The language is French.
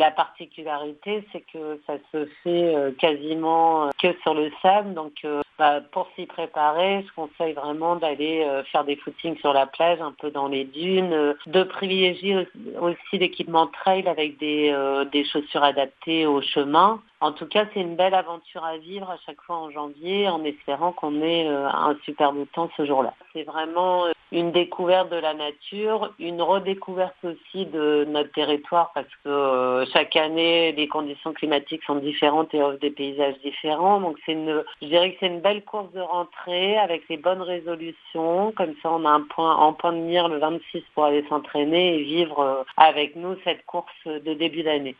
la particularité, c'est que ça se fait quasiment que sur le sable. Donc, pour s'y préparer, je conseille vraiment d'aller faire des footings sur la plage, un peu dans les dunes, de privilégier aussi l'équipement trail avec des chaussures adaptées au chemin. En tout cas, c'est une belle aventure à vivre à chaque fois en janvier, en espérant qu'on ait un super beau temps ce jour-là. C'est vraiment une découverte de la nature, une redécouverte aussi de notre territoire, parce que chaque année, les conditions climatiques sont différentes et offrent des paysages différents. Donc, je dirais que c'est une belle course de rentrée avec les bonnes résolutions. Comme ça, on a un point de mire le 26 pour aller s'entraîner et vivre avec nous cette course de début d'année.